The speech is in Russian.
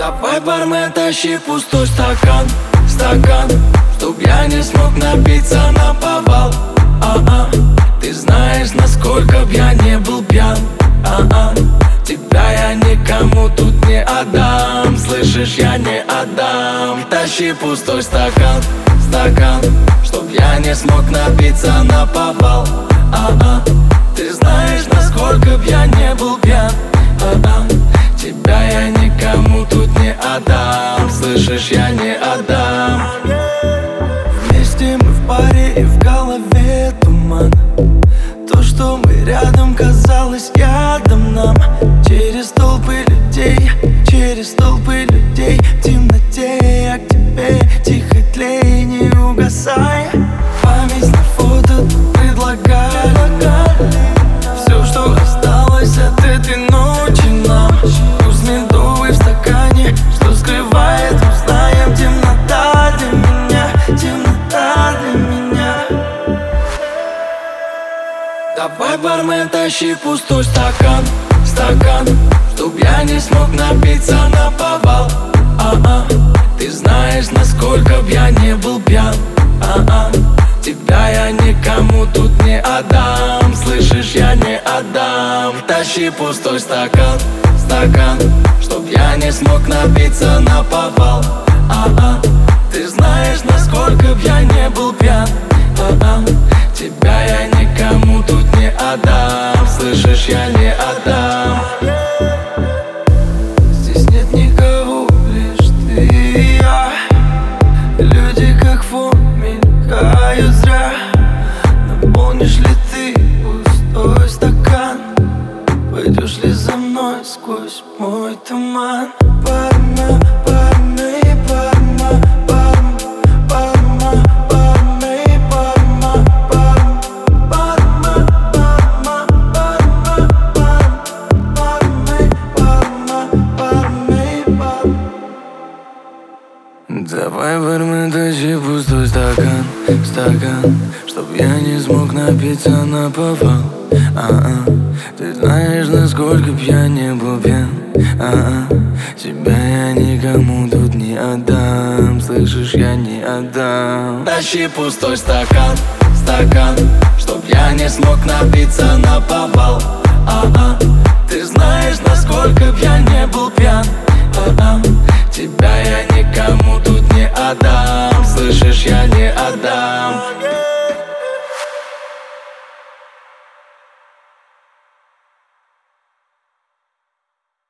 Давай, бармен, тащи пустой стакан, чтоб я не смог напиться наповал. Ты знаешь, насколько б я не был пьян. Тебя я никому тут не отдам, слышишь, я не отдам. Тащи пустой стакан, чтоб я не смог напиться наповал. Ты знаешь, насколько б я не был пьян. Тебя я никому тут не отдам, слышишь, я не отдам. Вместе мы в паре и в голове туман. То, что мы рядом, казалось ядом нам. Через толпы людей в темноте я к тебе тихо тлей, не угасай. Память на фото предлагали все, что осталось от этой ночи нам. Вкус медовый в стакане, что скрывает, узнаем. Темнота для меня, темнота для меня. Давай, бармен, тащи пустой стакан, чтоб я не смог напиться наповал. Ты знаешь, насколько б я не был пьян. Тебя я никому тут не отдам, слышишь, я не отдам. Тащи пустой стакан, чтоб я не смог напиться наповал. Ты знаешь, насколько б я не был пьян. Тебя я никому тут не отдам, слышишь, я не отдам. Здесь нет никого, лишь ты и я. Люди как фон мелькают зря. Наполнишь ли ты пустой стакан? Пойдешь ли за мной сквозь мой туман? Давай, бармен, тащи пустой стакан, чтоб я не смог напиться наповал. Ты знаешь, насколько б я не был пьян. Тебя я никому тут не отдам, слышишь, я не отдам. Тащи пустой стакан, чтоб я не смог напиться наповал. Ты знаешь, насколько б я не был пьян. Тебя я никому тут не отдам.